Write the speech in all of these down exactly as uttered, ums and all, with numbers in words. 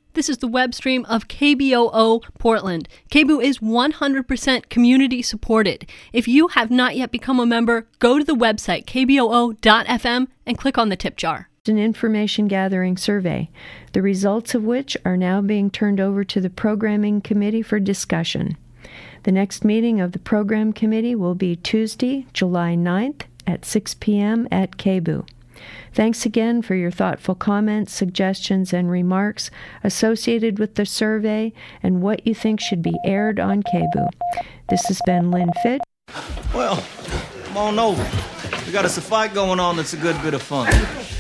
This is the web stream of K B O O Portland. K B O O is one hundred percent community supported. If you have not yet become a member, go to the website k b o o dot f m and click on the tip jar. An information gathering survey, the results of which are now being turned over to the Programming Committee for discussion. The next meeting of the Program Committee will be Tuesday, July ninth at six p.m. at K B O O. Thanks again for your thoughtful comments, suggestions, and remarks associated with the survey and what you think should be aired on K B O O. This has been Lynn Fitch. Well, come on over. We got us a fight going on that's a good bit of fun.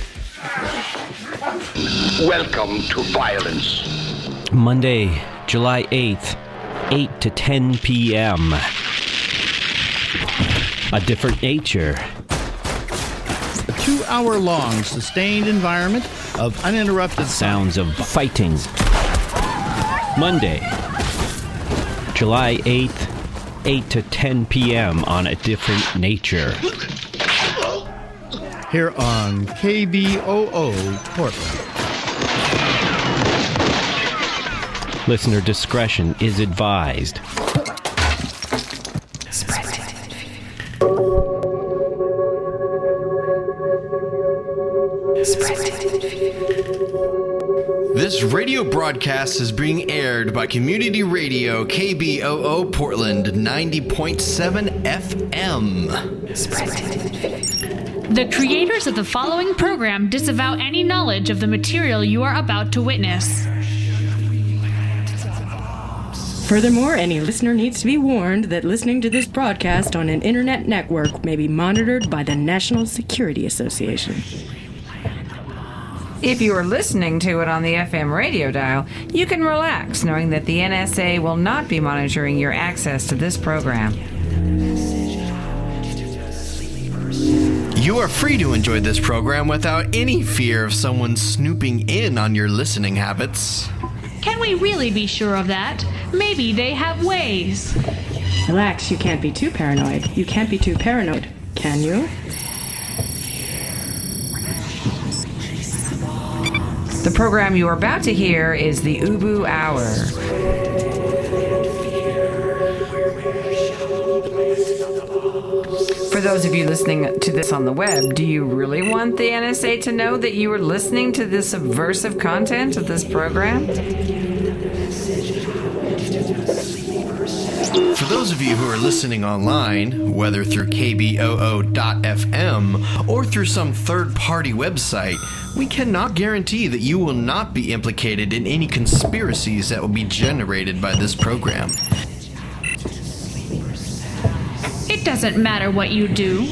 Welcome to violence. Monday, July eighth, eight to ten p.m. A different nature. A two-hour-long sustained environment of uninterrupted sounds of fighting. Monday, July eighth, eight to ten p.m. on A Different Nature. Here on K B O O Portland. Listener discretion is advised. This radio broadcast is being aired by Community Radio K B O O Portland ninety point seven F M. The creators of the following program disavow any knowledge of the material you are about to witness. Furthermore, any listener needs to be warned that listening to this broadcast on an internet network may be monitored by the National Security Association. If you are listening to it on the F M radio dial, you can relax knowing that the N S A will not be monitoring your access to this program. You are free to enjoy this program without any fear of someone snooping in on your listening habits. Can we really be sure of that? Maybe they have ways. Relax, you can't be too paranoid. You can't be too paranoid, can you? The program you are about to hear is the Ubu Hour. For those of you listening to this on the web, do you really want the N S A to know that you are listening to the subversive content of this program? For those of you who are listening online, whether through k b o o dot f m or through some third-party website, we cannot guarantee that you will not be implicated in any conspiracies that will be generated by this program. It doesn't matter what you do.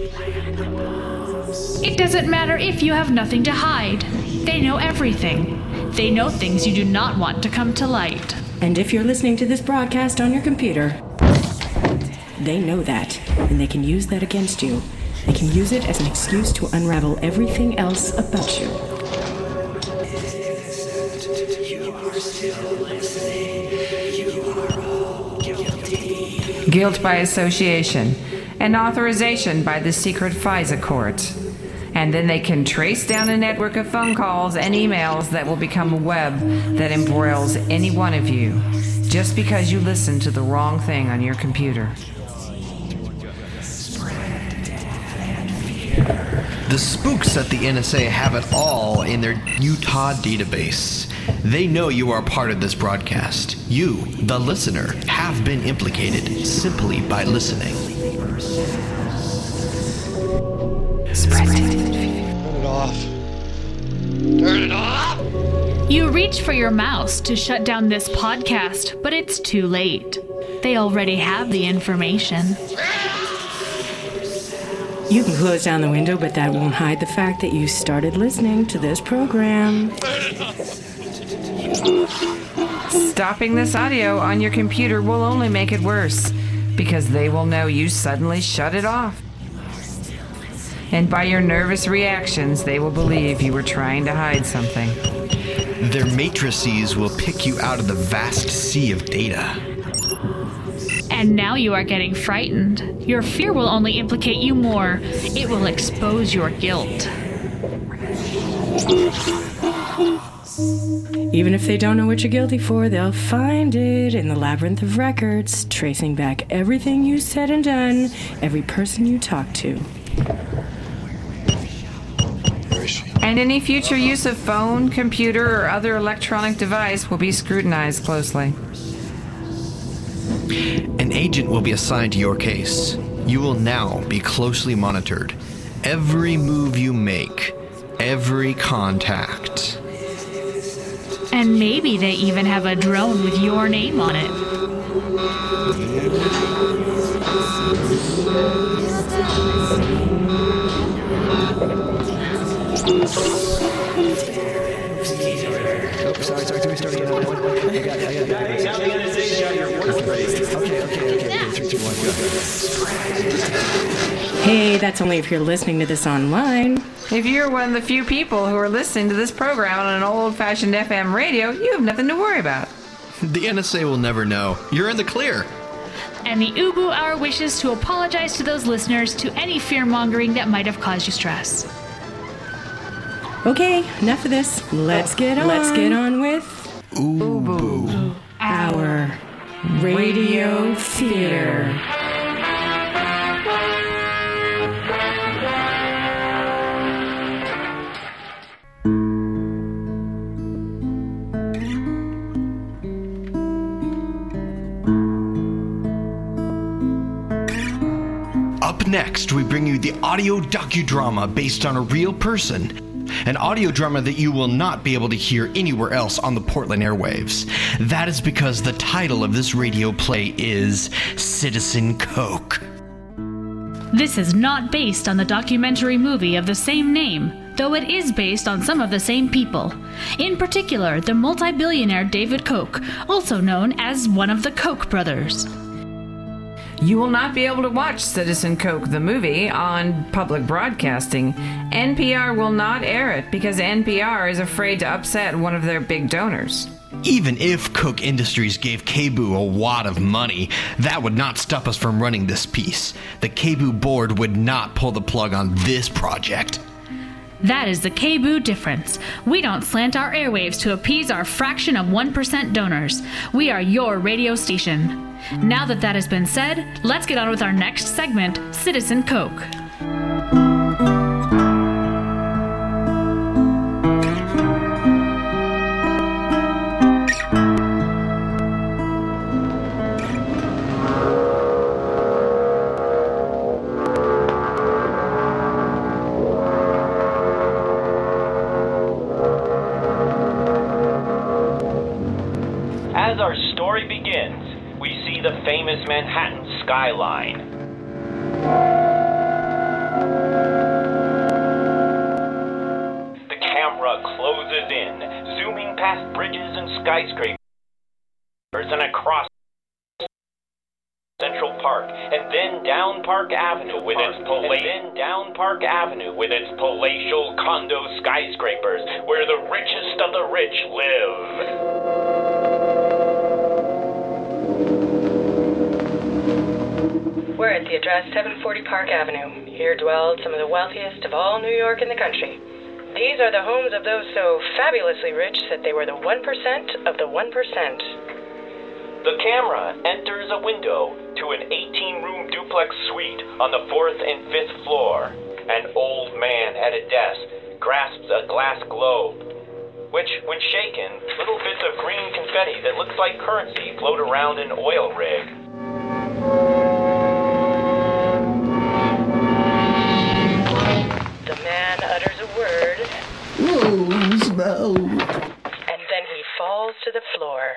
It doesn't matter if you have nothing to hide. They know everything. They know things you do not want to come to light. And if you're listening to this broadcast on your computer, they know that, and they can use that against you. They can use it as an excuse to unravel everything else about you. Guilt by association, and authorization by the secret FISA court. And then they can trace down a network of phone calls and emails that will become a web that embroils any one of you, just because you listened to the wrong thing on your computer. The spooks at the N S A have it all in their Utah database. They know you are part of this broadcast. You, the listener, have been implicated simply by listening. Turn it off. Turn it off! You reach for your mouse to shut down this podcast, but it's too late. They already have the information. You can close down the window, but that won't hide the fact that you started listening to this program. Stopping this audio on your computer will only make it worse, because they will know you suddenly shut it off. And by your nervous reactions, they will believe you were trying to hide something. Their matrices will pick you out of the vast sea of data. And now you are getting frightened. Your fear will only implicate you more. It will expose your guilt. Even if they don't know what you're guilty for, they'll find it in the labyrinth of records, tracing back everything you said and done, every person you talked to. And any future use of phone, computer, or other electronic device will be scrutinized closely. An agent will be assigned to your case. You will now be closely monitored. Every move you make, every contact. And maybe they even have a drone with your name on it. Oops, sorry, sorry, do we start again on that one? I got it, I got it, I got it. Okay, okay, okay, okay, three, two, one, go. Hey, that's only if you're listening to this online. If you're one of the few people who are listening to this program on an old-fashioned F M radio, you have nothing to worry about. The N S A will never know. You're in the clear. And the Ubu Hour wishes to apologize to those listeners to any fear-mongering that might have caused you stress. Okay, enough of this. Let's get on. Let's get on with Ubu Hour Radio Fear. Up next, we bring you the audio docudrama based on a real person. An audio drama that you will not be able to hear anywhere else on the Portland airwaves. That is because the title of this radio play is Citizen Coke. This is not based on the documentary movie of the same name, though it is based on some of the same people. In particular, the multi-billionaire David Koch, also known as one of the Koch brothers. You will not be able to watch Citizen Coke, the movie, on public broadcasting. N P R will not air it because N P R is afraid to upset one of their big donors. Even if Koch Industries gave K B O a wad of money, that would not stop us from running this piece. The K B O board would not pull the plug on this project. That is the K B O difference. We don't slant our airwaves to appease our fraction of one percent donors. We are your radio station. Now that that has been said, let's get on with our next segment, Citizen Coke. As our story begins, we see the famous Manhattan skyline. The camera closes in, zooming past bridges and skyscrapers and across Central Park, and then down Park Avenue with its pala- and then down Park Avenue with its palatial condo skyscrapers, where the richest of the rich live. We're at the address seven forty Park Avenue. Here dwelled some of the wealthiest of all New York and the country. These are the homes of those so fabulously rich that they were the one percent of the one percent. The camera enters a window to an eighteen-room duplex suite on the fourth and fifth floor. An old man at a desk grasps a glass globe, which, when shaken, little bits of green confetti that looks like currency float around an oil rig. The man utters a word. Ooh, smell. And then he falls to the floor.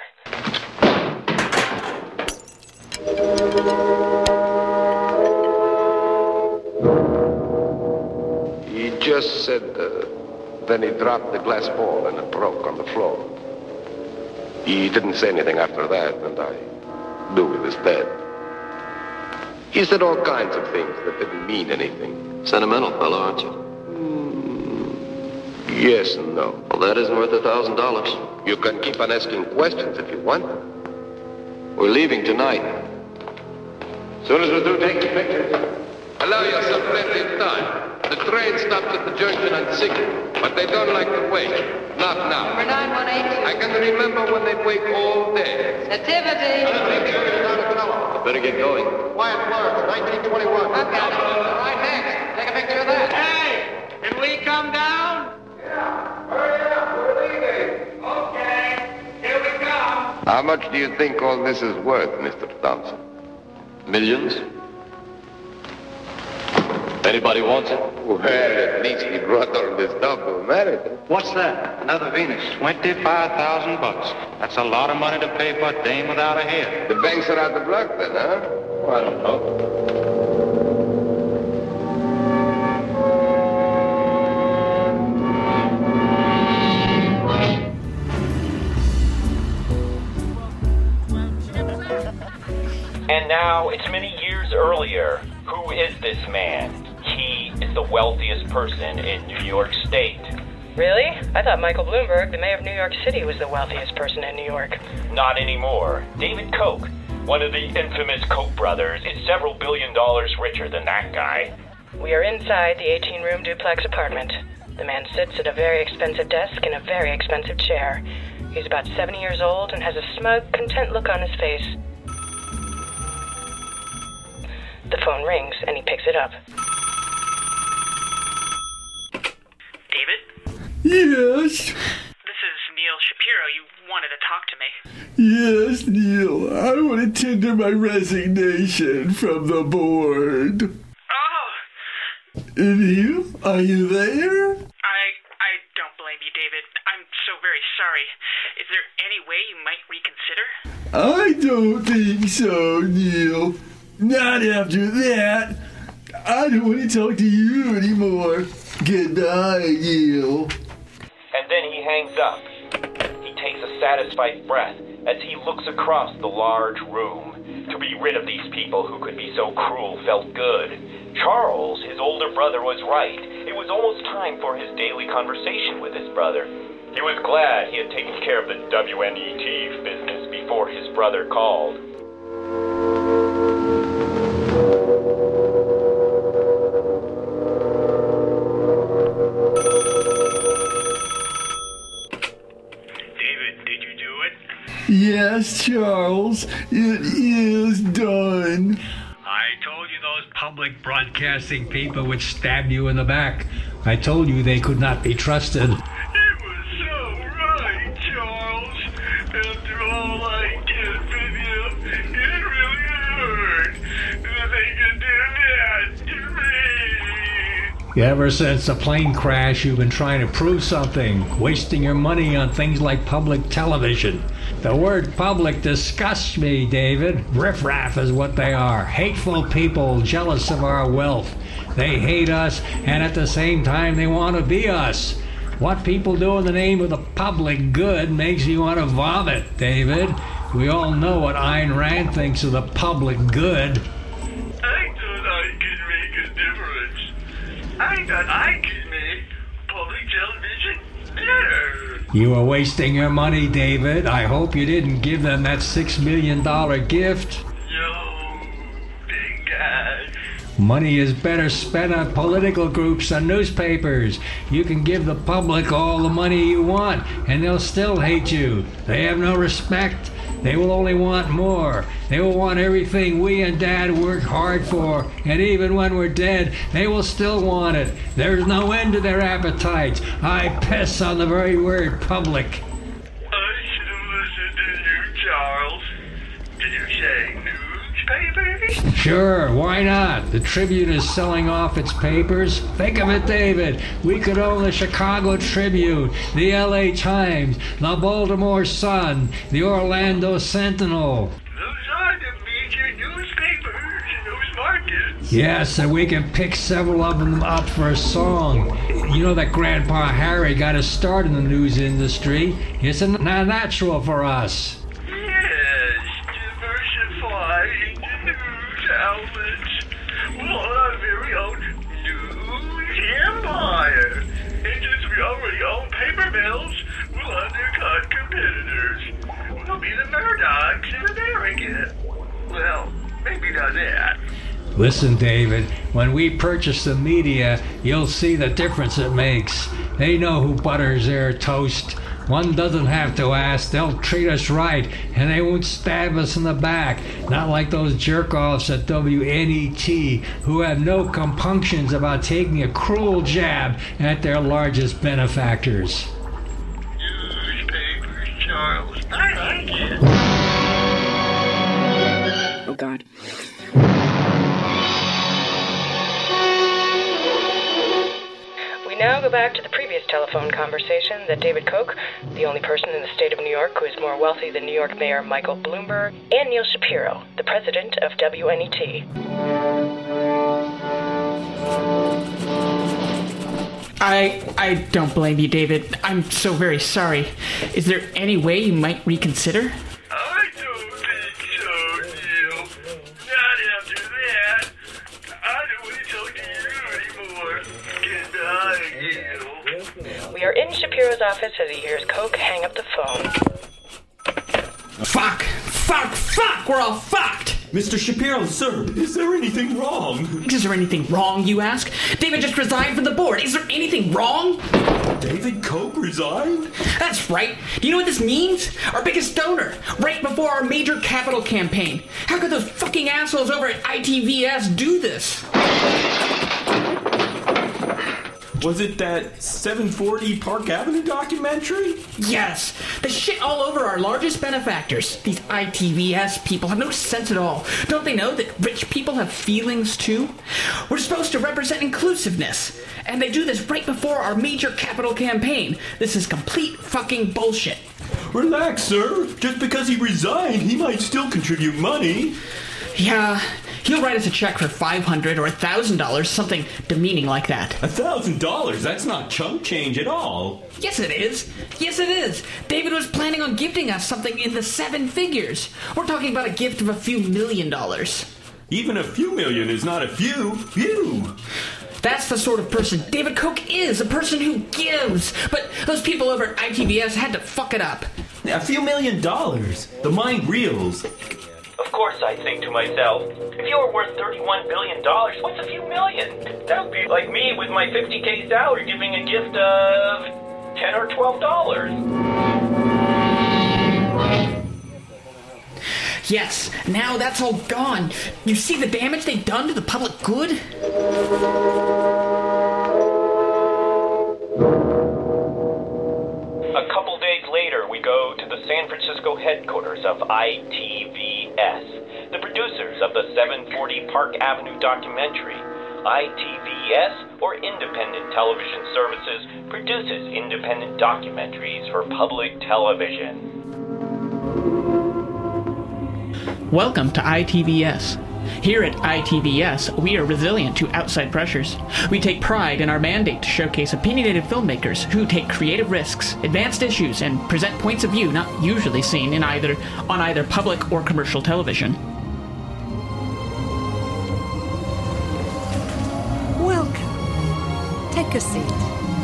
He just said, uh, then he dropped the glass ball and it broke on the floor. He didn't say anything after that, and I knew he was dead. He said all kinds of things that didn't mean anything. Sentimental fellow, aren't you? Mm, yes and no. Well, that isn't worth a thousand dollars. You can keep on asking questions if you want. We're leaving tonight. As soon as we're through taking pictures, allow yourself plenty of time. The train stopped at the junction on sixth, but they don't like to wait. Not now. Number nine one eight. I can remember when they'd wait all day. Nativity. I better get going. Wyatt Florence, nineteen twenty-one. I've got it. All right, next. Take a picture of that. Hey, can we come down? Yeah, hurry up, we're leaving. Okay, here we come. How much do you think all this is worth, Mister Thompson? Millions? Anybody wants it? Well, at least he brought all this stuff to America. What's that? Another Venus. twenty-five thousand bucks. That's a lot of money to pay for a dame without a head. The banks are out of luck then, huh? Well, I don't know. And now, it's many years earlier. Who is this man? He is the wealthiest person in New York State. Really? I thought Michael Bloomberg, the mayor of New York City, was the wealthiest person in New York. Not anymore. David Koch, one of the infamous Koch brothers, is several billion dollars richer than that guy. We are inside the eighteen-room duplex apartment. The man sits at a very expensive desk in a very expensive chair. He's about seventy years old and has a smug, content look on his face. The phone rings, and he picks it up. David? Yes? This is Neil Shapiro. You wanted to talk to me. Yes, Neil. I want to tender my resignation from the board. Oh! Neil, are you there? I I don't blame you, David. I'm so very sorry. Is there any way you might reconsider? I don't think so, Neil. Not after that. I don't want to talk to you anymore. Goodbye, Neil. And then he hangs up. He takes a satisfied breath as he looks across the large room. To be rid of these people who could be so cruel felt good. Charles, his older brother, was right. It was almost time for his daily conversation with his brother. He was glad he had taken care of the W N E T business before his brother called. Yes, Charles, it is done. I told you those public broadcasting people would stab you in the back. I told you they could not be trusted. It was so right, Charles. After all I did for them, it really hurt that they could do that to me. Ever since the plane crash, you've been trying to prove something, wasting your money on things like public television. The word public disgusts me, David. Riffraff is what they are. Hateful people jealous of our wealth. They hate us, and at the same time they want to be us. What people do in the name of the public good makes you want to vomit, David. We all know what Ayn Rand thinks of the public good. I thought I could make a difference. I thought I could make public television better. You were wasting your money, David. I hope you didn't give them that six million dollars gift. Yo, big guy. Money is better spent on political groups and newspapers. You can give the public all the money you want, and they'll still hate you. They have no respect. They will only want more. They will want everything we and Dad work hard for. And even when we're dead, they will still want it. There's no end to their appetites. I piss on the very word public. I should have listened to you, Charles. Did you say newspapers? Sure, why not? The Tribune is selling off its papers. Think of it, David. We could own the Chicago Tribune, the L A Times, the Baltimore Sun, the Orlando Sentinel. Those are the major newspapers in those markets. Yes, and we can pick several of them up for a song. You know that Grandpa Harry got a start in the news industry. It's not natural for us. Outlets. We'll own our very own news empire. And since we already own paper mills, we'll undercut competitors. We'll be the Murdochs in America. Well, maybe not that. Listen, David, when we purchase the media, you'll see the difference it makes. They know who butters their toast. One doesn't have to ask. They'll treat us right, and they won't stab us in the back. Not like those jerk-offs at W N E T who have no compunctions about taking a cruel jab at their largest benefactors. Newspapers, Charles. I like it. Oh, God. We now go back to the previous telephone conversation that David Koch, the only person in the state of New York who is more wealthy than New York Mayor Michael Bloomberg, and Neil Shapiro, the president of W N E T. I I don't blame you, David. I'm so very sorry. Is there any way you might reconsider? I don't think so, Neil. Not after that. I don't want to talk to you anymore. Goodbye, Neil. We are in Shapiro's office as he hears Koch hang up the phone. Fuck! Fuck! Fuck! We're all fucked! Mister Shapiro, sir, is there anything wrong? Is there anything wrong, you ask? David just resigned from the board. Is there anything wrong? David Koch resigned? That's right. Do you know what this means? Our biggest donor, right before our major capital campaign. How could those fucking assholes over at I T V S do this? Was it that seven forty Park Avenue documentary? Yes. The shit all over our largest benefactors. These I T V S people have no sense at all. Don't they know that rich people have feelings too? We're supposed to represent inclusiveness. And they do this right before our major capital campaign. This is complete fucking bullshit. Relax, sir. Just because he resigned, he might still contribute money. Yeah. He'll write us a check for five hundred dollars or one thousand dollars, something demeaning like that. one thousand dollars? That's not chunk change at all. Yes, it is. Yes, it is. David was planning on gifting us something in the seven figures. We're talking about a gift of a few million dollars. Even a few million is not a few. Few. That's the sort of person David Koch is, a person who gives. But those people over at I T V S had to fuck it up. A few million dollars. The mind reels. Of course, I think to myself, if you were worth thirty-one billion dollars, what's a few million? That would be like me with my fifty K salary giving a gift of ten or twelve dollars. Yes, now that's all gone. You see the damage they've done to the public good? A couple days later, we go to the San Francisco headquarters of I T V S, the producers of the seven forty Park Avenue documentary. I T V S, or Independent Television Services, produces independent documentaries for public television. Welcome to I T V S. Here at I T V S, we are resilient to outside pressures. We take pride in our mandate to showcase opinionated filmmakers who take creative risks, advanced issues, and present points of view not usually seen in either on either public or commercial television. Welcome. Take a seat.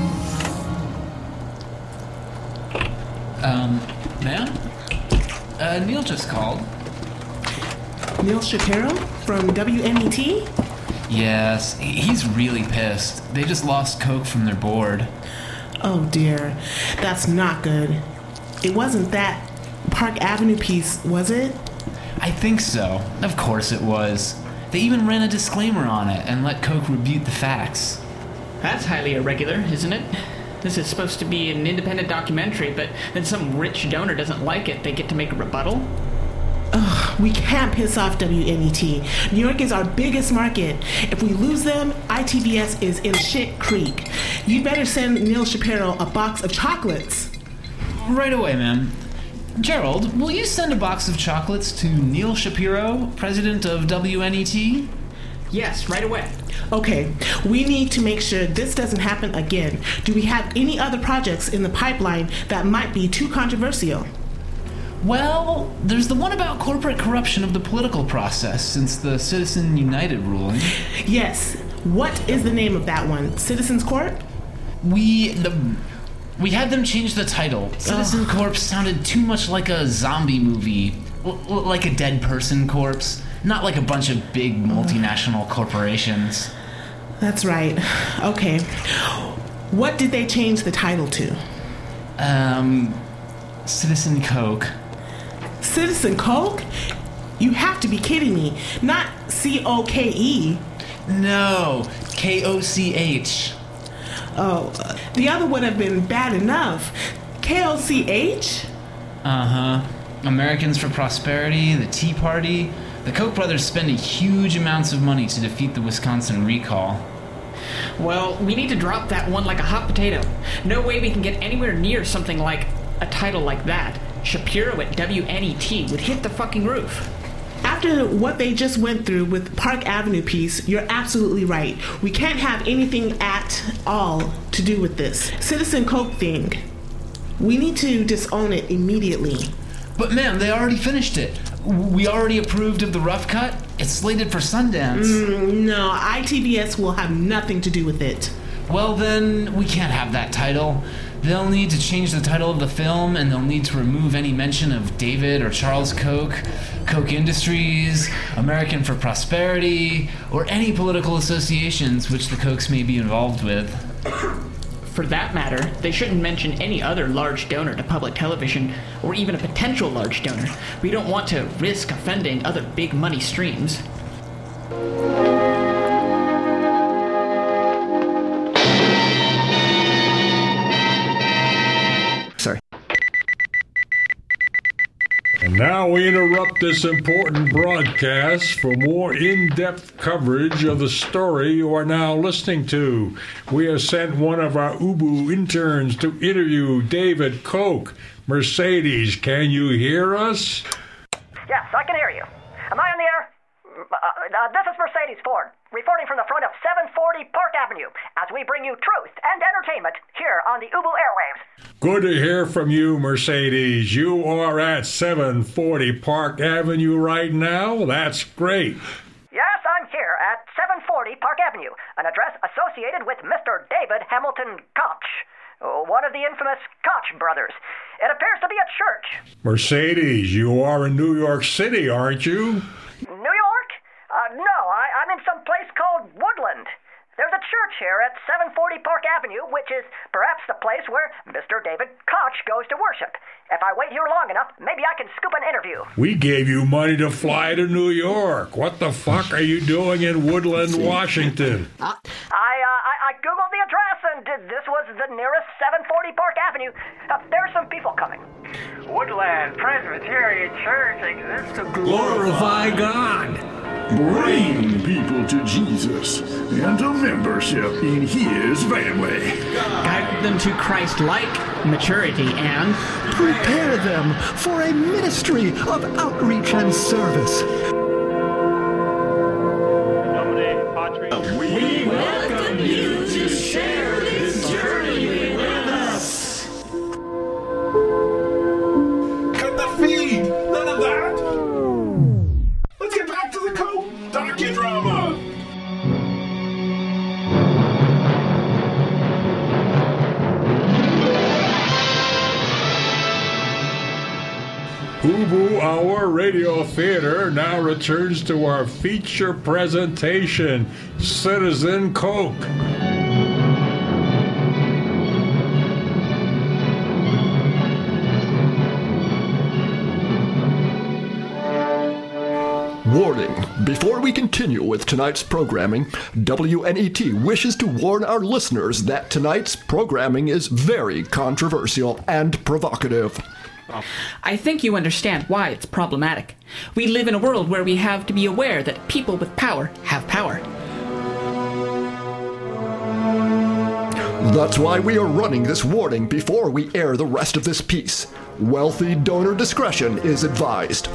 Um, ma'am? Uh, Neil just called. Neil Shapiro from W N E T? Yes, he's really pissed. They just lost Koch from their board. Oh dear, that's not good. It wasn't that Park Avenue piece, was it? I think so. Of course it was. They even ran a disclaimer on it and let Koch rebuke the facts. That's highly irregular, isn't it? This is supposed to be an independent documentary, but then some rich donor doesn't like it. They get to make a rebuttal? Ugh, we can't piss off W N E T. New York is our biggest market. If we lose them, I T V S is in shit creek. You better send Neil Shapiro a box of chocolates. Right away, ma'am. Gerald, will you send a box of chocolates to Neil Shapiro, president of W N E T? Yes, right away. Okay, we need to make sure this doesn't happen again. Do we have any other projects in the pipeline that might be too controversial? Well, there's the one about corporate corruption of the political process since the Citizen United ruling. Yes. What is the name of that one? Citizens Corp? We the we had them change the title. Citizen Corp sounded too much like a zombie movie, L- like a dead person corpse. Not like a bunch of big multinational corporations. That's right. Okay. What did they change the title to? Um, Citizen Coke. Citizen Coke? You have to be kidding me. Not C O K E. No, K O C H. Oh, uh, the other would have been bad enough. K O C H? Uh-huh. Americans for Prosperity, the Tea Party. The Koch brothers spend huge amounts of money to defeat the Wisconsin recall. Well, we need to drop that one like a hot potato. No way we can get anywhere near something like a title like that. Shapiro at W N E T would hit the fucking roof. After what they just went through with Park Avenue piece, you're absolutely right. We can't have anything at all to do with this Citizen Coke thing. We need to disown it immediately. But ma'am, they already finished it. We already approved of the rough cut. It's slated for Sundance. Mm, no, I T V S will have nothing to do with it. Well then, we can't have that title. They'll need to change the title of the film, and they'll need to remove any mention of David or Charles Koch, Koch Industries, American for Prosperity, or any political associations which the Kochs may be involved with. For that matter, they shouldn't mention any other large donor to public television, or even a potential large donor. We don't want to risk offending other big money streams. Sorry. And now we interrupt this important broadcast for more in-depth coverage of the story you are now listening to. We have sent one of our U B U interns to interview David Koch. Mercedes, can you hear us? Yes, I can hear you. Am I on the air? Uh, uh, this is Mercedes Ford, reporting from the front of seven forty Park Avenue, as we bring you truth and entertainment here on the U B U airwaves. Good to hear from you, Mercedes. You are at seven forty Park Avenue right now? That's great. Yes, I'm here at seven forty Park Avenue, an address associated with Mister David Hamilton Koch, one of the infamous Koch brothers. It appears to be a church. Mercedes, you are in New York City, aren't you? New York? Uh, no, I, I'm in some place called Woodland. There's a church here at seven forty Park Avenue, which is perhaps the place where Mister David Koch goes to worship. If I wait here long enough, maybe I can scoop an interview. We gave you money to fly to New York. What the fuck are you doing in Woodland, Washington? I, uh, I, I Googled the address, and this was the nearest seven forty Park Avenue. Uh, there's some people coming. Woodland Presbyterian Church exists to Glorify God. Bring people to Jesus and to membership in His family. Guide them to Christ-like maturity and prepare them for a ministry of outreach and service. We welcome you to share this journey with us. Cut the feed! None of that! Let's get back to the Koch docudrama! U B U Hour Radio Theater now returns to our feature presentation, Citizen Koch. Warning. Before we continue with tonight's programming, W N E T wishes to warn our listeners that tonight's programming is very controversial and provocative. I think you understand why it's problematic. We live in a world where we have to be aware that people with power have power. That's why we are running this warning before we air the rest of this piece. Wealthy donor discretion is advised.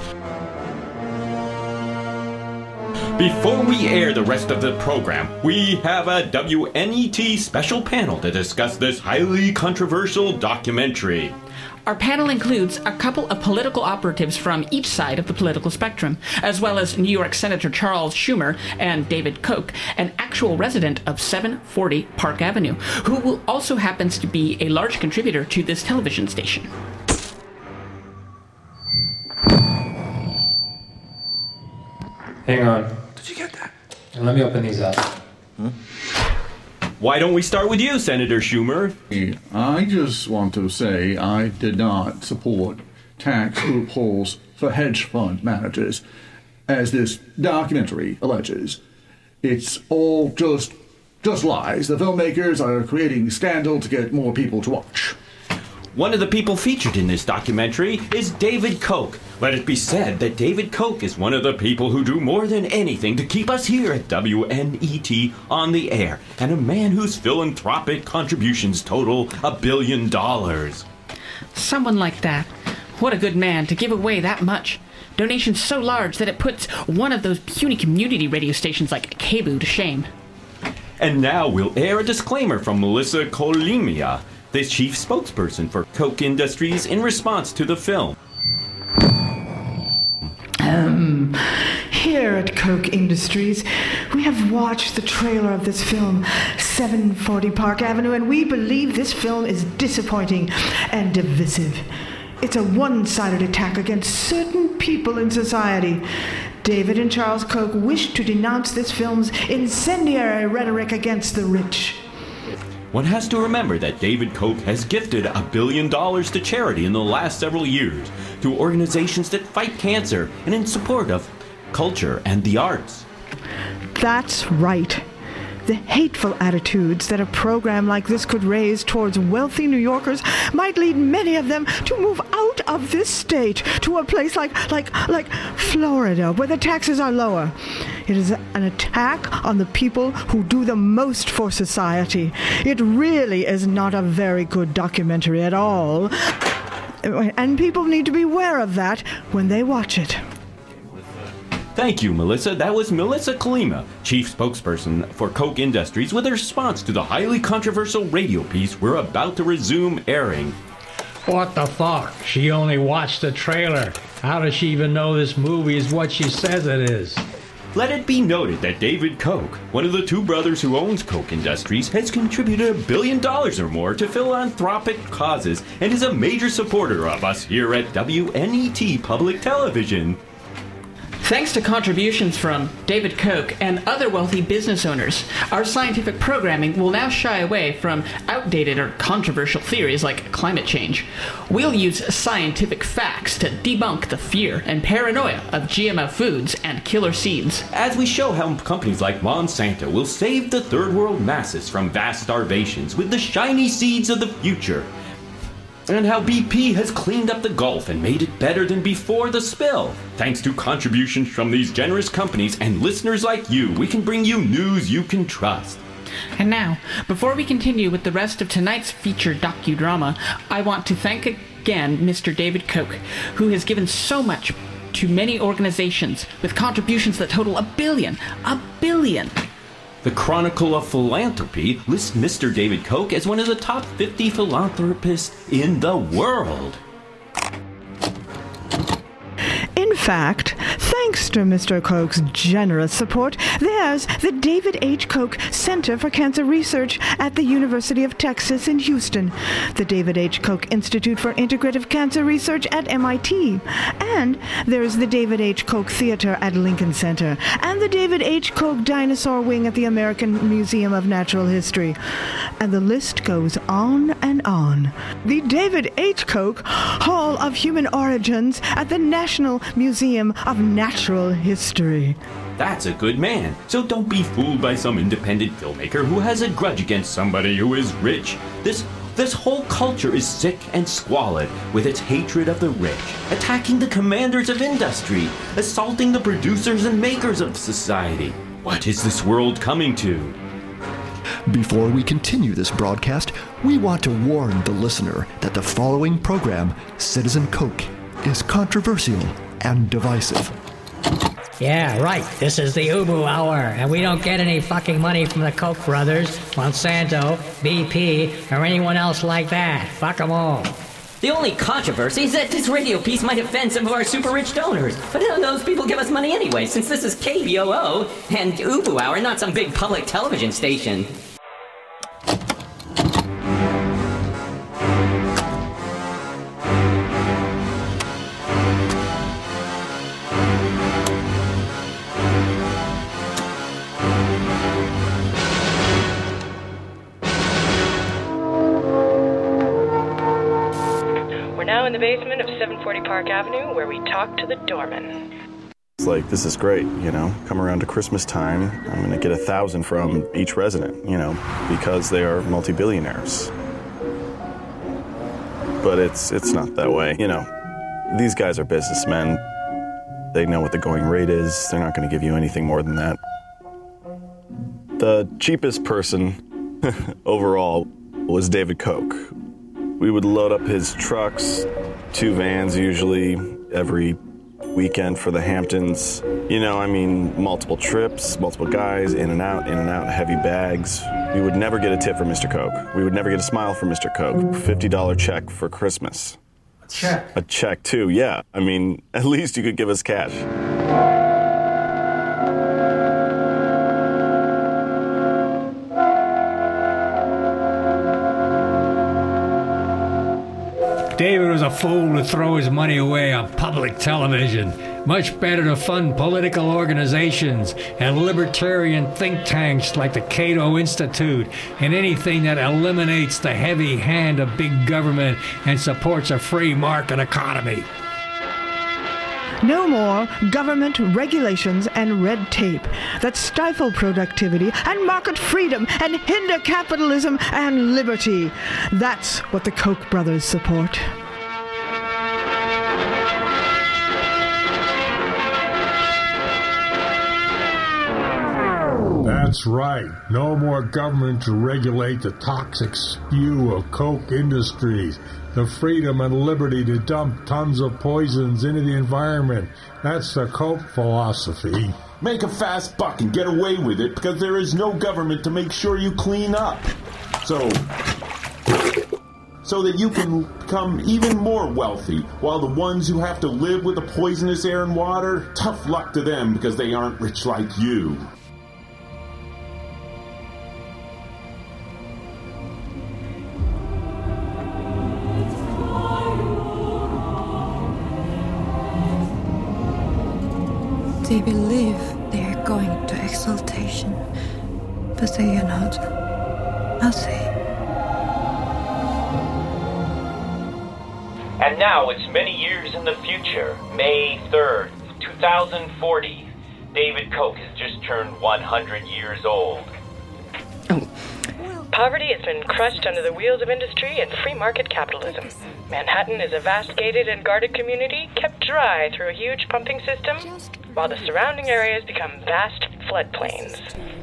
Before we air the rest of the program, we have a W N E T special panel to discuss this highly controversial documentary. Our panel includes a couple of political operatives from each side of the political spectrum, as well as New York Senator Charles Schumer and David Koch, an actual resident of seven forty Park Avenue, who also happens to be a large contributor to this television station. Hang on. Did you get that? And let me open these up. Hmm? Why don't we start with you, Senator Schumer? I just want to say I did not support tax loopholes for hedge fund managers, as this documentary alleges. It's all just, just lies. The filmmakers are creating scandal to get more people to watch. One of the people featured in this documentary is David Koch. Let it be said that David Koch is one of the people who do more than anything to keep us here at W N E T on the air, and a man whose philanthropic contributions total a billion dollars. Someone like that. What a good man to give away that much. Donations so large that it puts one of those puny community radio stations like K B O O to shame. And now we'll air a disclaimer from Melissa Colimia, the chief spokesperson for Koch Industries, in response to the film. Um, here at Koch Industries, we have watched the trailer of this film, seven forty Park Avenue, and we believe this film is disappointing and divisive. It's a one-sided attack against certain people in society. David and Charles Koch wish to denounce this film's incendiary rhetoric against the rich. One has to remember that David Koch has gifted a billion dollars to charity in the last several years to organizations that fight cancer and in support of culture and the arts. That's right. The hateful attitudes that a program like this could raise towards wealthy New Yorkers might lead many of them to move out of this state to a place like like like Florida, where the taxes are lower. It is an attack on the people who do the most for society. It really is not a very good documentary at all. And people need to be aware of that when they watch it. Thank you, Melissa. That was Melissa Kalima, chief spokesperson for Koch Industries, with a response to the highly controversial radio piece we're about to resume airing. What the fuck? She only watched the trailer. How does she even know this movie is what she says it is? Let it be noted that David Koch, one of the two brothers who owns Koch Industries, has contributed a billion dollars or more to philanthropic causes and is a major supporter of us here at W N E T Public Television. Thanks to contributions from David Koch and other wealthy business owners, our scientific programming will now shy away from outdated or controversial theories like climate change. We'll use scientific facts to debunk the fear and paranoia of G M O foods and killer seeds. As we show how companies like Monsanto will save the third world masses from vast starvations with the shiny seeds of the future. And how B P has cleaned up the Gulf and made it better than before the spill. Thanks to contributions from these generous companies and listeners like you, we can bring you news you can trust. And now, before we continue with the rest of tonight's featured docudrama, I want to thank again Mister David Koch, who has given so much to many organizations with contributions that total a billion, a billion. The Chronicle of Philanthropy lists Mister David Koch as one of the top fifty philanthropists in the world. In fact, thanks to Mister Koch's generous support, there's the David H. Koch Center for Cancer Research at the University of Texas in Houston, the David H. Koch Institute for Integrative Cancer Research at M I T, and there's the David H. Koch Theater at Lincoln Center, and the David H. Koch Dinosaur Wing at the American Museum of Natural History. And the list goes on and on. The David H. Koch Hall of Human Origins at the National Museum of Natural History. That's a good man. So don't be fooled by some independent filmmaker who has a grudge against somebody who is rich. This this whole culture is sick and squalid with its hatred of the rich, attacking the commanders of industry, assaulting the producers and makers of society. What is this world coming to? Before we continue this broadcast, we want to warn the listener that the following program, Citizen Koch, is controversial and divisive. Yeah, right. This is the Ubu Hour, and we don't get any fucking money from the Koch brothers, Monsanto, B P, or anyone else like that. Fuck them all. The only controversy is that this radio piece might offend some of our super rich donors. But those people give us money anyway, since this is K B O O and Ubu Hour, not some big public television station. basement of seven forty Park Avenue, where we talk to the doorman. It's like, this is great, you know, come around to Christmas time, I'm going to get a thousand from each resident, you know, because they are multi-billionaires. But it's it's not that way, you know. These guys are businessmen. They know what the going rate is. They're not going to give you anything more than that. The cheapest person overall was David Koch. We would load up his trucks, two vans usually, every weekend for the Hamptons. You know, I mean, multiple trips, multiple guys, in and out, in and out, heavy bags. We would never get a tip from Mister Koch. We would never get a smile from Mister Koch. fifty dollars check for Christmas. A check? A check, too, yeah. I mean, at least you could give us cash. David was a fool to throw his money away on public television. Much better to fund political organizations and libertarian think tanks like the Cato Institute and anything that eliminates the heavy hand of big government and supports a free market economy. No more government regulations and red tape that stifle productivity and market freedom and hinder capitalism and liberty. That's what the Koch brothers support. That's right. No more government to regulate the toxic spew of Koch Industries. The freedom and liberty to dump tons of poisons into the environment. That's the Koch philosophy. Make a fast buck and get away with it because there is no government to make sure you clean up. So, so that you can become even more wealthy, while the ones who have to live with the poisonous air and water, tough luck to them because they aren't rich like you. They believe they are going to exaltation, but they are not, are they? And now it's many years in the future, May third, two thousand forty. David Koch has just turned one hundred years old. Poverty has been crushed under the wheels of industry and free market capitalism. Manhattan is a vast gated and guarded community kept dry through a huge pumping system, while the surrounding areas become vast floodplains.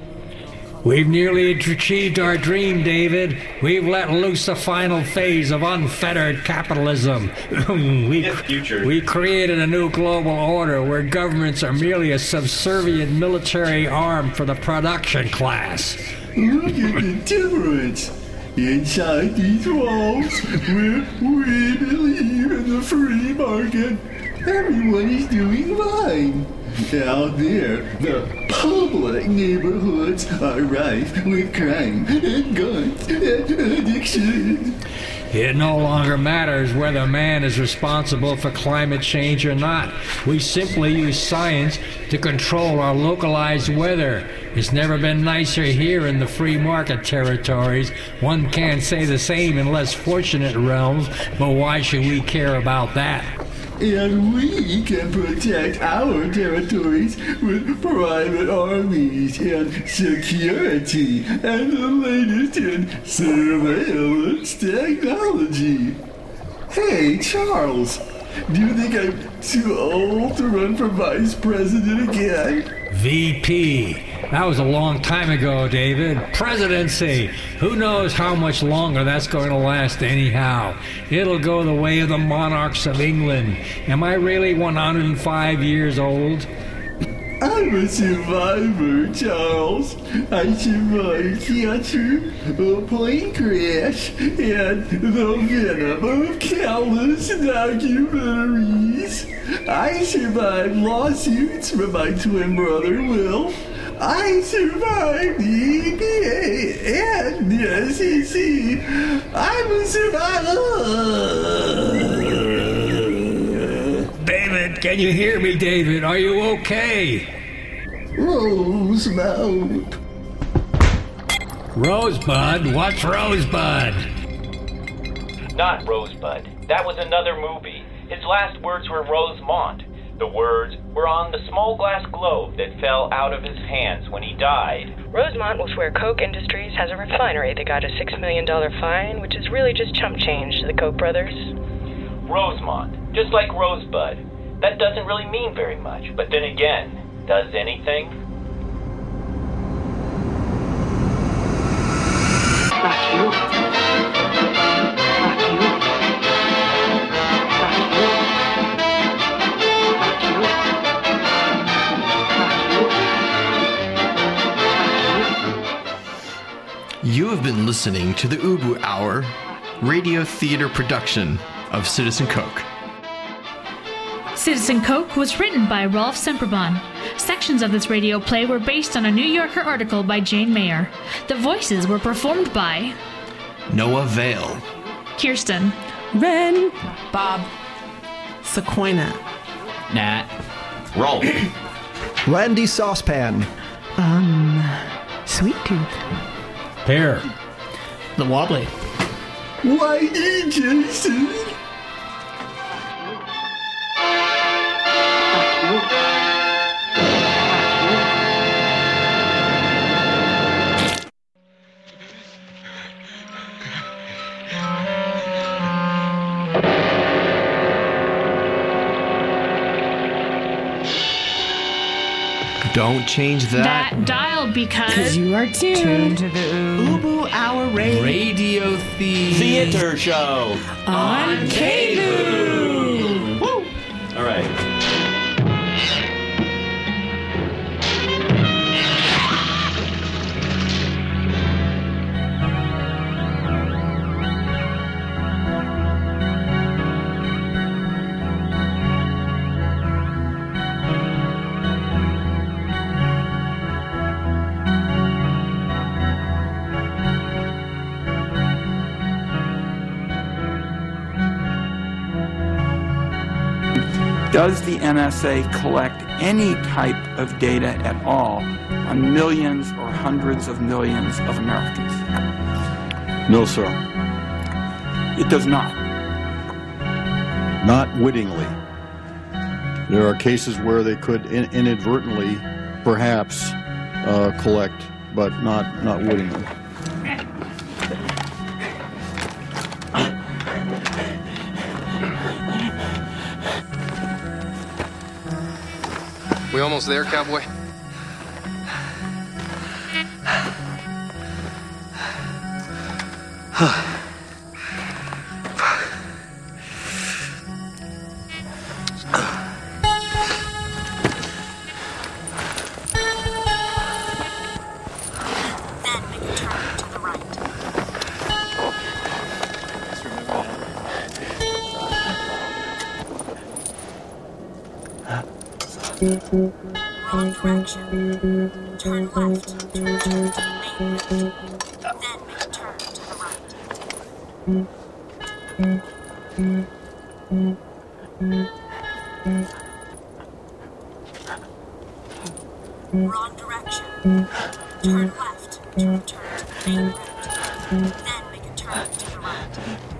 We've nearly achieved our dream, David. We've let loose the final phase of unfettered capitalism. we, we created a new global order where governments are merely a subservient military arm for the production class. Look at the difference. Inside these walls, where we believe in the free market, everyone is doing fine. Out there, the public neighborhoods are rife with crime and guns and addiction. It no longer matters whether man is responsible for climate change or not. We simply use science to control our localized weather. It's never been nicer here in the free market territories. One can't say the same in less fortunate realms, but why should we care about that? And we can protect our territories with private armies and security and the latest in surveillance technology. Hey, Charles, do you think I'm too old to run for vice president again? V P. That was a long time ago, David. Presidency. Who knows how much longer that's going to last anyhow. It'll go the way of the monarchs of England. Am I really one hundred five years old? I'm a survivor, Charles. I survived cancer, a plane crash, and the venom of countless documentaries. I survived lawsuits from my twin brother, Will. I survived the E P A and the S E C. I'm a survivor. David, can you hear me, David? Are you okay? Rosebud. Rosebud? What's Rosebud? Not Rosebud. That was another movie. His last words were Rosemont. The words were on the small glass globe that fell out of his hands when he died. Rosemont was where Koch Industries has a refinery that got a six million dollars fine, which is really just chump change to the Koch brothers. Rosemont, just like Rosebud. That doesn't really mean very much, but then again, does anything? Fuck you. Fuck you. You have been listening to the Ubu Hour, radio theater production of Citizen Coke. Citizen Coke was written by Rolf Semperbahn. Sections of this radio play were based on a New Yorker article by Jane Mayer. The voices were performed by Noah Vale, Kirsten, Ren, Bob, Sequoia, Nat, Rolf, Randy Saucepan, Um, Sweet Tooth, Pear, The Wobbly, White Jason. Don't change that. That dial because... Because you are tuned, tuned to the Ubu Hour Radio, Radio the Theater Show on K B O O. Woo! All right. Does the N S A collect any type of data at all on millions or hundreds of millions of Americans? No, sir. It does not. Not wittingly. There are cases where they could in- inadvertently, perhaps, uh, collect, but not, not wittingly. We almost there, cowboy? Wrong direction. Turn left to return to the main road. Then make a turn to the right. Wrong direction. Turn left to return to the main road. Then make a turn to the right.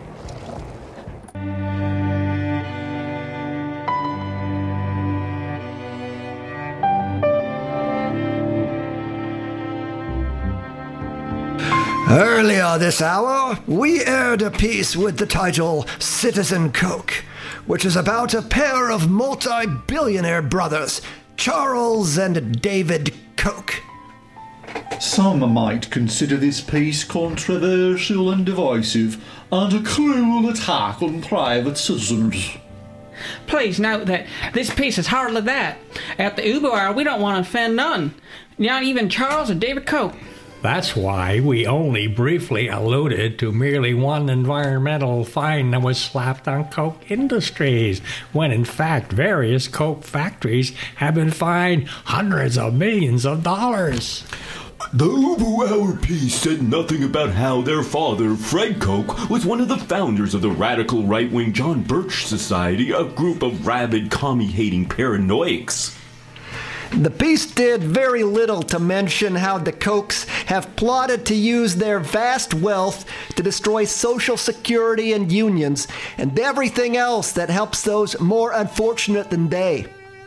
Earlier this hour, we aired a piece with the title Citizen Coke, which is about a pair of multi-billionaire brothers, Charles and David Koch. Some might consider this piece controversial and divisive, and a cruel attack on private citizens. Please note that this piece is hardly that. At the Ubu Hour, we don't want to offend none, not even Charles or David Koch. That's why we only briefly alluded to merely one environmental fine that was slapped on Koch Industries, when in fact various Koch factories have been fined hundreds of millions of dollars. The Ubu Hour piece said nothing about how their father, Fred Koch, was one of the founders of the radical right-wing John Birch Society, a group of rabid, commie-hating paranoics. The piece did very little to mention how the Kochs have plotted to use their vast wealth to destroy Social Security and unions and everything else that helps those more unfortunate than they.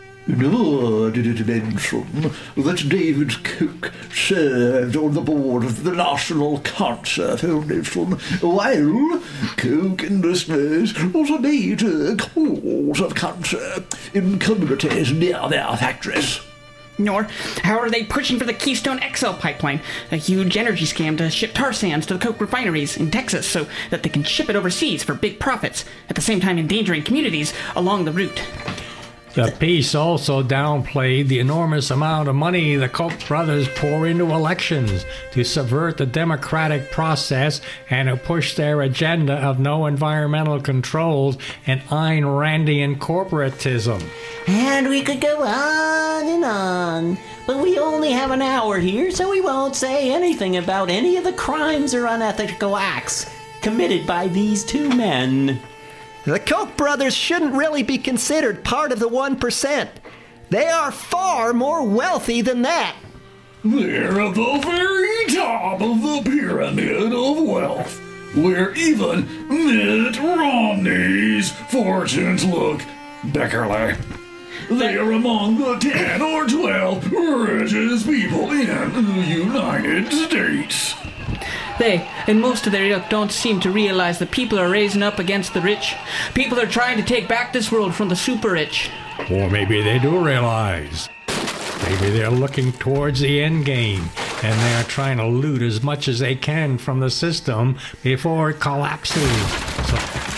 Nor did it mention that David Koch served on the board of the National Cancer Foundation, while Koch Industries was a major cause of cancer in communities near their factories. Nor how are they pushing for the Keystone X L pipeline, a huge energy scam to ship tar sands to the coke refineries in Texas so that they can ship it overseas for big profits, at the same time endangering communities along the route. The piece also downplayed the enormous amount of money the Koch brothers pour into elections to subvert the democratic process and to push their agenda of no environmental controls and Ayn Randian corporatism. And we could go on and on, but we only have an hour here, so we won't say anything about any of the crimes or unethical acts committed by these two men. The Koch brothers shouldn't really be considered part of the one percent. They are far more wealthy than that. They're at the very top of the pyramid of wealth, where even Mitt Romney's fortunes look beckerly. They are among the ten or twelve richest people in the United States. They and most of their ilk don't seem to realize that people are raising up against the rich. People are trying to take back this world from the super rich. Or maybe they do realize. Maybe they're looking towards the end game, and they're trying to loot as much as they can from the system before it collapses, so,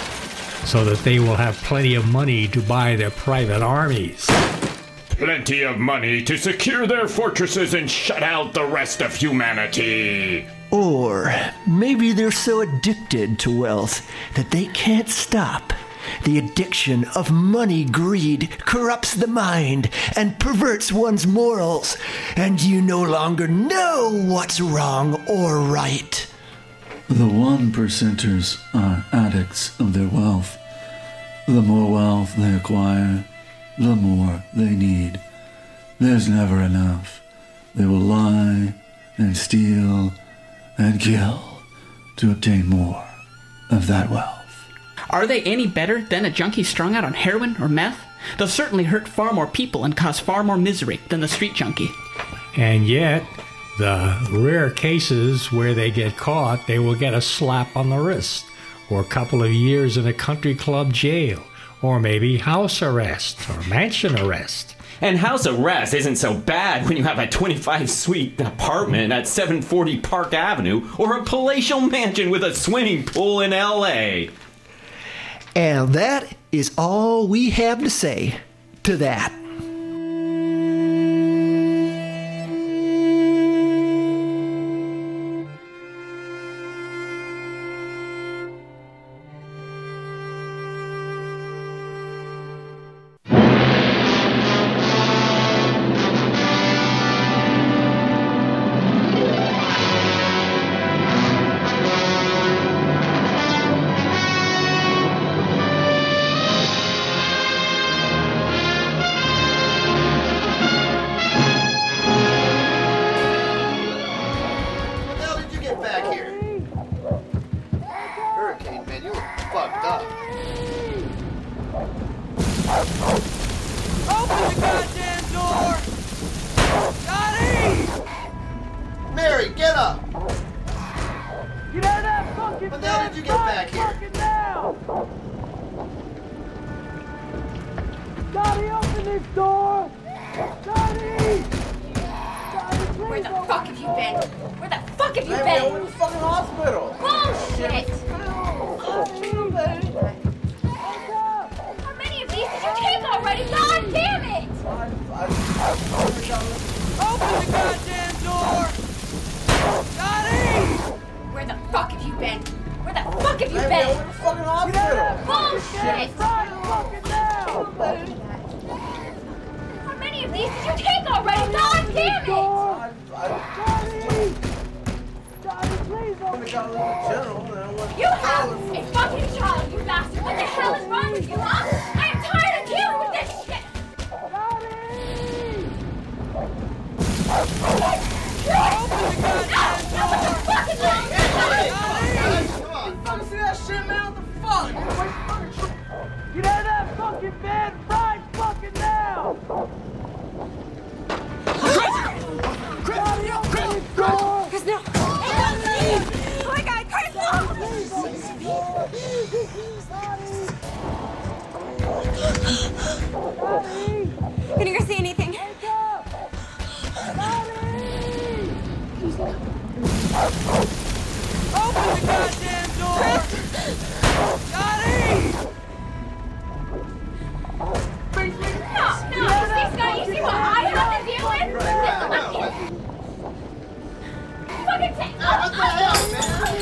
so that they will have plenty of money to buy their private armies. Plenty of money to secure their fortresses and shut out the rest of humanity. Or maybe they're so addicted to wealth that they can't stop. The addiction of money greed corrupts the mind and perverts one's morals, and you no longer know what's wrong or right. The one percenters are addicts of their wealth. The more wealth they acquire, the more they need. There's never enough. They will lie and steal and kill to obtain more of that wealth. Are they any better than a junkie strung out on heroin or meth? They'll certainly hurt far more people and cause far more misery than the street junkie. And yet, the rare cases where they get caught, they will get a slap on the wrist, or a couple of years in a country club jail, or maybe house arrest or mansion arrest. And house arrest isn't so bad when you have a twenty-five suite apartment at seven forty Park Avenue or a palatial mansion with a swimming pool in L A. And that is all we have to say to that. Open the goddamn Chris, no! Oh my God, Chris, no! Can you guys see anything? Open the goddamn door! Scotty! No, no! See, Scott, you see what I have to deal with? Fucking take off! What the hell, man?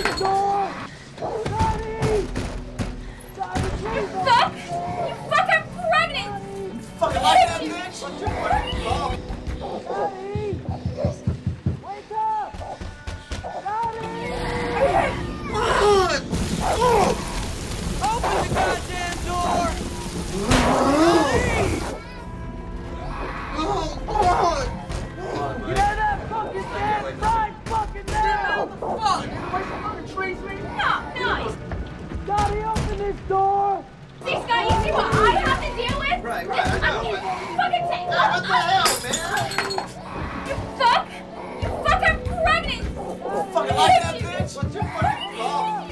You fuck! You fucking pregnant! Fucking like that, bitch! What's your fucking problem? Open the goddamn door! Get out of that fucking bed right fucking now! What the fuck? Wait for fucking trees, me? No, no! Scotty, open this door! See, Scott, you see what I have to deal with? Right, right, I know. Fucking take off! What the hell, man? You fuck! You fucking pregnant! Fucking like that, bitch! What's your fucking problem?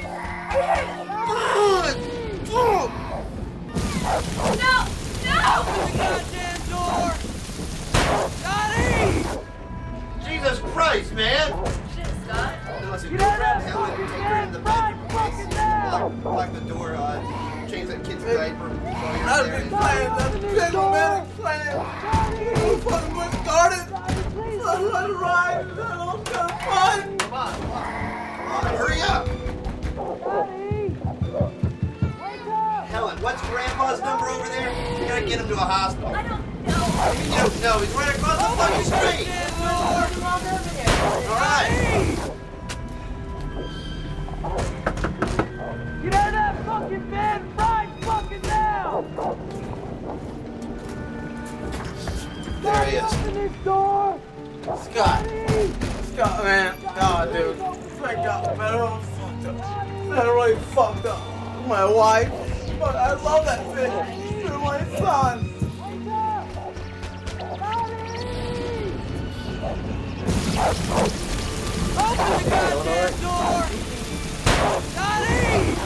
No! No! Open the goddamn door! Scotty! Jesus Christ, man! Shit, Scott. Listen, go grab Helen and take her in the bedroom. Lock, lock the door, uh, change that kid's diaper. That's a big plan. That's a gentleman's plan. You fucking went started. Let's ride. That's all kind of fun. Come on, come on. Come on, hurry up. Helen, what's Grandpa's number over there? We gotta get him to a hospital. I don't know. You don't know. He's right across the fucking street. All right. Get out of that fucking bed right fucking now! There he is. Open this door! Scott. Scott, man. God, dude. Thank God, man. I'm fucked up. Man, I'm really fucked up. My wife. But I love that bitch. You're my son. Open the goddamn door! Scotty!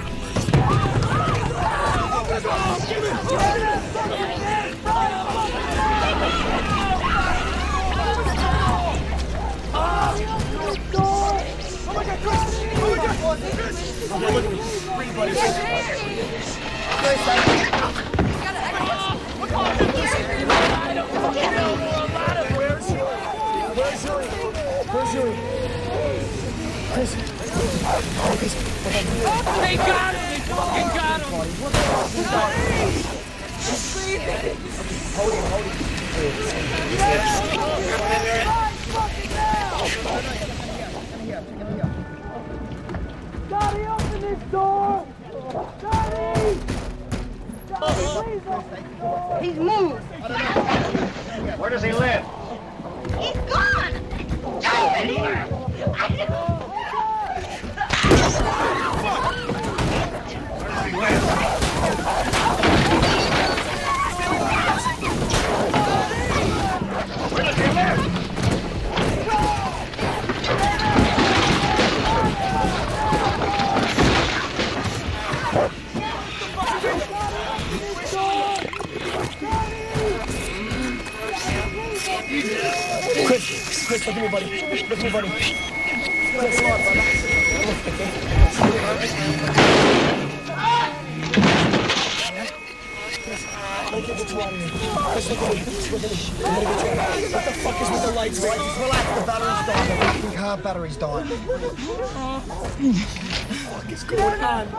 They got him! They fucking got him! Hold him, hold him. Scotty, open this door! Scotty! Scotty, He's moved. where does he live? He's gone. Chris, Chris, look at me, buddy. Look at me, buddy. Chris, come on, buddy. Let me get you out of here. Chris, look at me. Look at me. I'm gonna get you out of here. What the fuck is with the lights, right? Just relax. The battery's gone. The fucking car battery's gone. What the fuck is going on?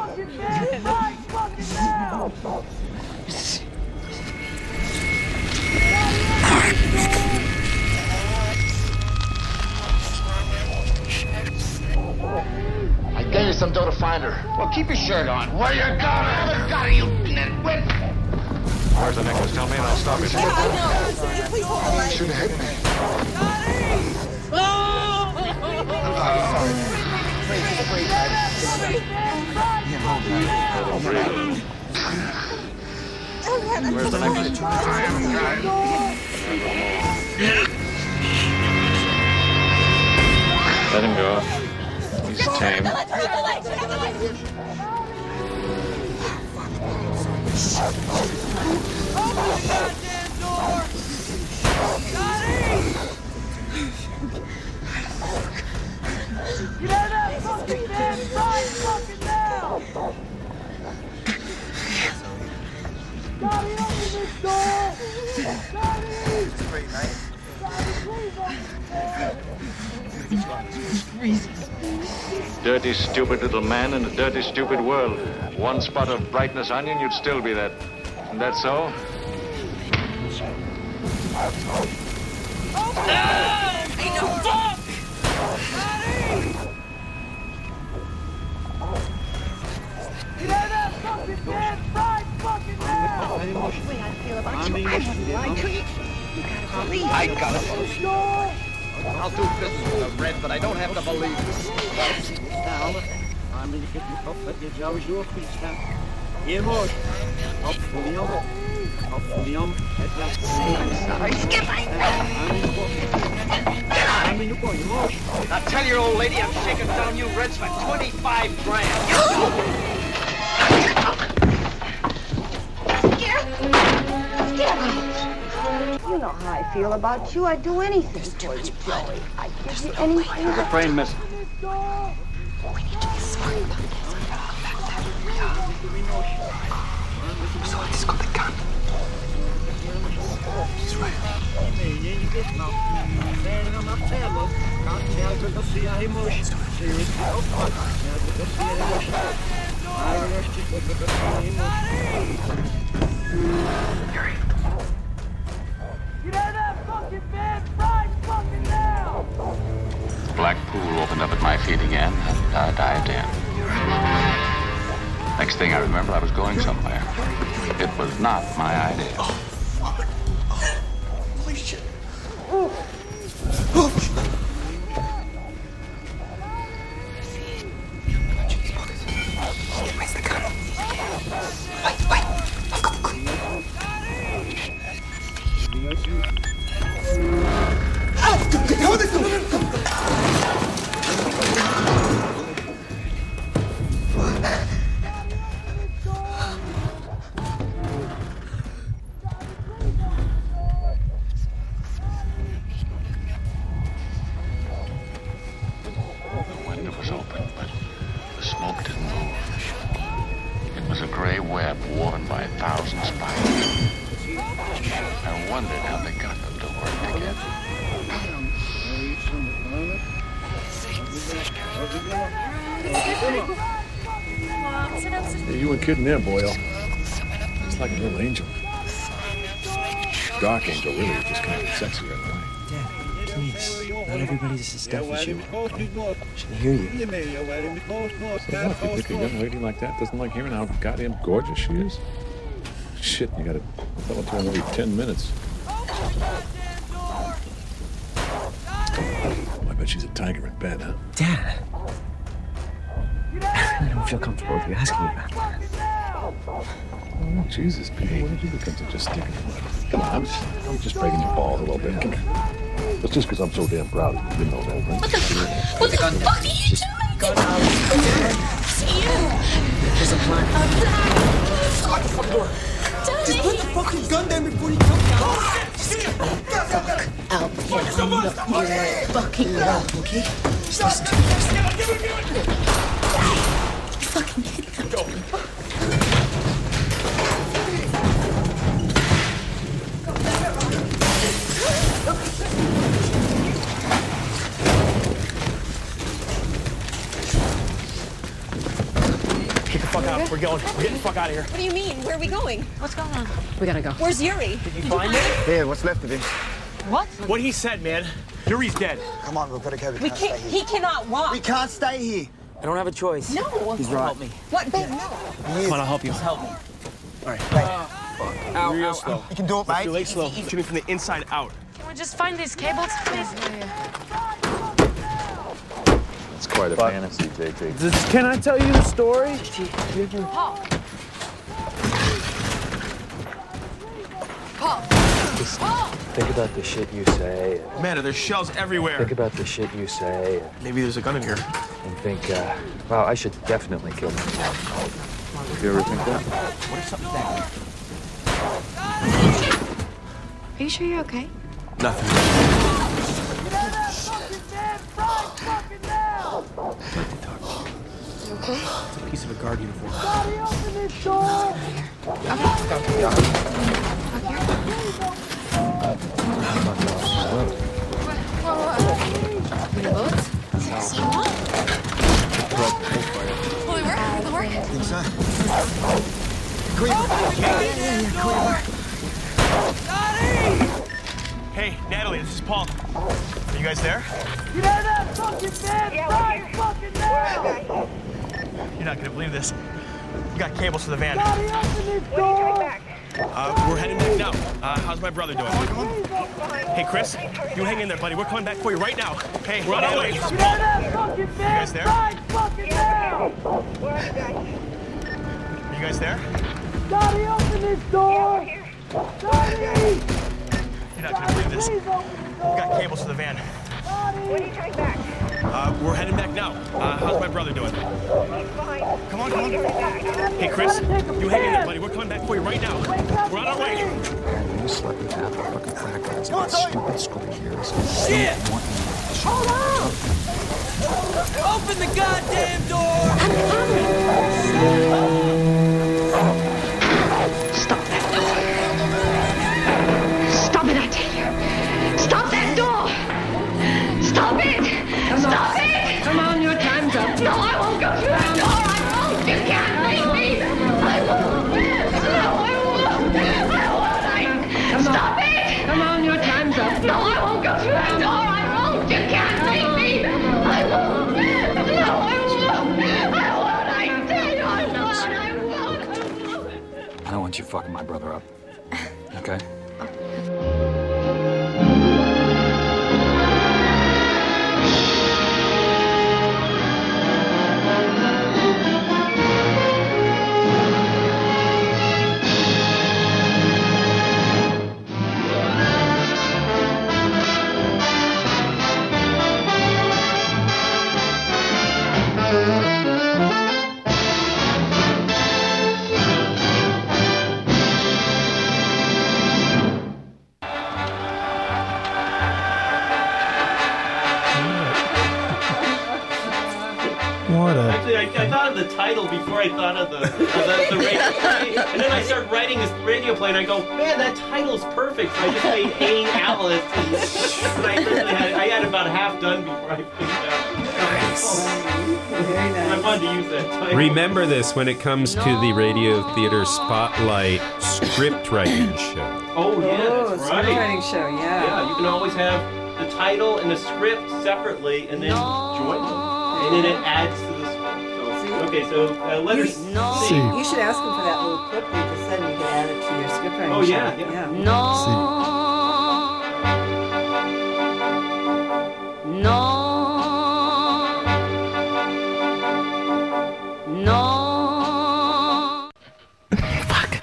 I gave you some dough to find her. Well, keep your shirt on. Where you got her? I haven't got her, you nitwit! Where's the necklace? Tell me and I'll stop it. You should have hit me. Where's the next one? Let him go. He's tame. Get out of that fucking man right fucking now! Scotty, open this door! Scotty! It's a great night. Scotty, please open this door! Dirty, stupid little man in a dirty, stupid world. One spot of brightness on you and you'd still be that. Isn't that so? Open it! Ain't no fuck! Get out of that fucking man right fucking now! The way I feel about you, I won't lie to you. You gotta believe. I gotta believe. I'll do business with a red, but I don't have to believe. I'm going to get you up, but you know your feet now. Here, more. Up for the other. Up for the other. Sorry, skip I Now tell your old lady I'm shaking down you reds for twenty-five grand. You know how I feel about you. I'd do anything for you, Joey. I'd give you anything. There's a frame missing. We need to be smart about this. So it's got the gun. She's right. Hurry. Get out of that fucking bed right fucking now! Black pool opened up at my feet again, and I dived in. Next thing I remember, I was going somewhere. It was not my idea. Oh, fuck. Oh, holy shit. Oh. Where's the gun? Wait, wait. I've got the clue. The window was open, but the smoke didn't move. It was a gray web worn by a thousand spiders. I wondered how they got them to work together. Yeah, you weren't kidding there, Boyle. It's like a little angel. Dark angel, really, just kind of sexy right away. Dad, please. Not everybody's as deaf as you. Should hear you. So what, you think a young lady like that doesn't like hearing how goddamn gorgeous she is? Shit, you gotta tell it to her every ten minutes. Oh, I bet she's a tiger in bed, huh? Dad. I don't feel comfortable with you asking me about that. Oh, Jesus, Peter, when did you become such a stick in the mud? Come on, I'm just, I'm just breaking your balls a little bit. Come here. It's just because I'm so damn proud of you. You know that, right? What the, what the fuck are you doing? It's you! There's a plan. A plan? Lock the fucking door. Daddy! Just put the fucking gun down before you come down. Just get the fuck out here. I'm not here fucking now, okay? Just listen to me. You fucking kidnapped me. Get the fuck out. We're going. We're getting the fuck out of here. What do you mean? Where are we going? What's going on? We gotta go. Where's Yuri? Did you find him? Yeah, what's left of him? What? What he said, man. Yuri's dead. Come on, we've got to go. We, We can't, can't. stay He here. cannot walk. We can't stay here. I don't have a choice. No. He's right. Help me. What, babe? No. Come on, I'll help you. Help me. All right. Uh, Ow, Real ow, slow. ow. You can do it, mate. Your leg slow. Shoot me from the inside out. Can we just find these cables, please? It's quite a fantasy, J T. Can I tell you the story? Paul. Just think about the shit you say. Man, there's shells everywhere. Think about the shit you say. Maybe there's a gun in here. And think, uh, wow, I should definitely kill myself. You ever think that? What if something's down? Are you sure you're okay? Nothing. You okay? It's a piece of a guard uniform. Open this door! Bullets? See one? Will it work? Will it work? Think so. Hey, Natalie, this is Paul. Are you guys there? Get out of that fucking van right fucking now! You're not gonna believe this. We got cables for the van. Daddy, open this door! Uh, we're heading back now. Uh, how's my brother doing? Hey, Chris, you hang in there, buddy. We're coming back for you right now. Hey, we're on our way. Get out of that fucking van You guys there? right fucking now! Are you guys there? Daddy, open this door! Daddy! You're not gonna believe this. We got cables for the van. When are you coming back? Uh, we're heading back now. Uh, how's my brother doing? He's fine. Come on, come on. Hey, Chris, you hang in there, buddy. We're coming back for you right now. We're on our way. You slept with half the fucking crack guys in that stupid school years. Shit! Hold on! Open the goddamn door! Stop that door. Stop it, I tell you. Stop that door! Stop it! Come Stop on. it! Come on, your time's up. No, I won't go through that door! I won't! You can't make me! I won't! No, I won't! I won't! I... Come on. Stop it! Come on, your time's up. No, I won't go through that door! I won't! You can't make me! I won't! No, I won't! I won't! I tell you I won't! I won't! I won't! I don't want you fucking my brother up. Okay? What a... Actually, I, I thought of the title before I thought of the, of the, the radio play. And then I started writing this radio play, and I go, man, that title's perfect. So I just made A. Alice. And, and I literally had, I had about half done before I finished out. Nice. Very nice. I wanted to use that title. Remember this when it comes to the Radio Theater Spotlight script writing show. Oh, yeah, Oh, that's right. script writing show, yeah. Yeah, you can always have the title and the script separately, and then join them. And then it adds to the script. So, okay, so uh, letter You, C. no. See, you should ask him for that little clip they just said, and you can add it to your script writing Oh, show. yeah, yeah. No. No. No. Fuck.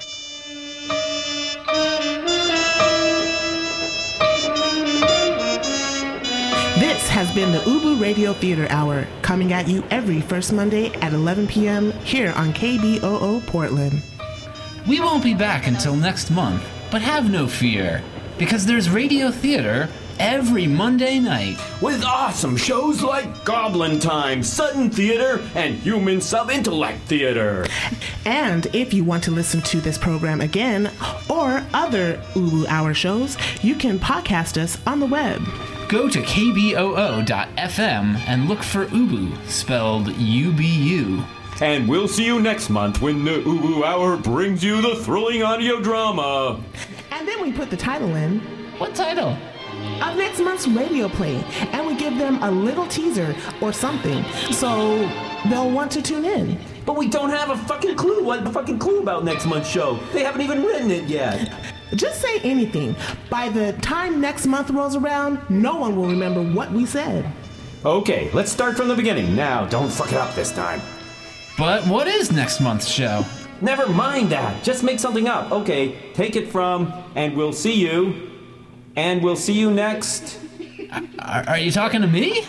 This has been the Ubu Radio Theater Hour, coming at you every first Monday at eleven p.m. here on K B O O Portland. We won't be back until next month, but have no fear, because there's radio theater every Monday night. With awesome shows like Goblin Time, Sudden Theater, and Human Sub-Intellect Theater. And if you want to listen to this program again or other Ubu Hour shows, you can podcast us on the web. Go to K B O O dot F M and look for Ubu, spelled U B U. And we'll see you next month when the Ubu Hour brings you the thrilling audio drama. And then we put the title in. What title? Of next month's radio play. And we give them a little teaser or something, so they'll want to tune in. But we don't have a fucking clue what the fucking clue about next month's show. They haven't even written it yet. Just say anything. By the time next month rolls around, no one will remember what we said. Okay, let's start from the beginning. Now, don't fuck it up this time. But what is next month's show? Never mind that. Just make something up. Okay, take it from, and we'll see you. And we'll see you next. Are, are you talking to me?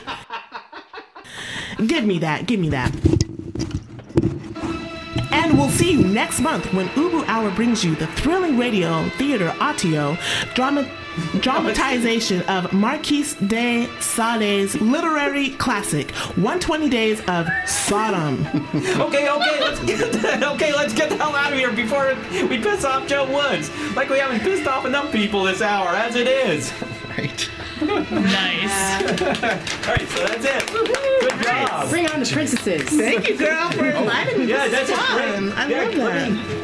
Give me that. Give me that. And we'll see you next month when Ubu Hour brings you the thrilling radio theater audio drama dramatization of Marquis de Sade's literary classic, one hundred twenty Days of Sodom. Okay, okay, let's get the, okay, let's get the hell out of here before we piss off Joe Woods. Like we haven't pissed off enough people this hour, as it is. Right. Nice. All right, so that's it. Good job. Bring on the princesses. Thank you, girl, for inviting me. Yeah, This that's is great. fun. I Yeah, love that.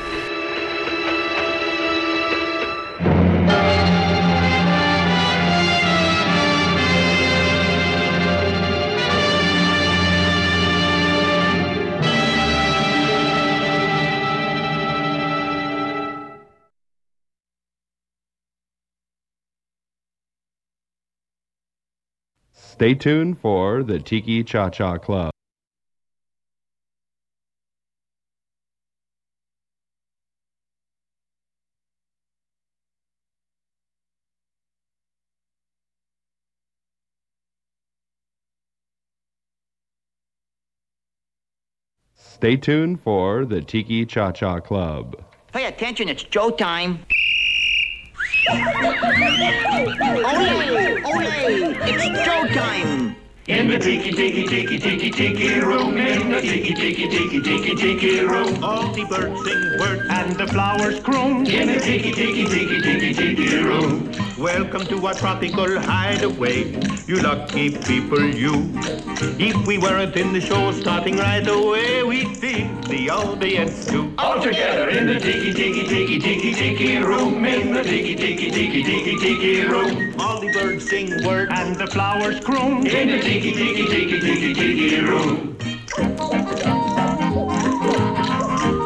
Stay tuned for the Tiki Cha-Cha Club. Stay tuned for the Tiki Cha-Cha Club. Pay attention, it's Joe time. Ole! Ole! It's Joe time! In the tiki tiki tiki tiki tiki room, in the tiki tiki tiki tiki tiki room, all the birds sing words and the flowers croon. In the tiki tiki tiki tiki tiki room. Welcome to our tropical hideaway, you lucky people, you. If we weren't in the show starting right away, we'd feed the audience too. All together in the tiki tiki tiki tiki tiki room, in the tiki tiki tiki tiki tiki room, all the birds sing words and the flowers croon. In the tiki tiki tiki tiki tiki room.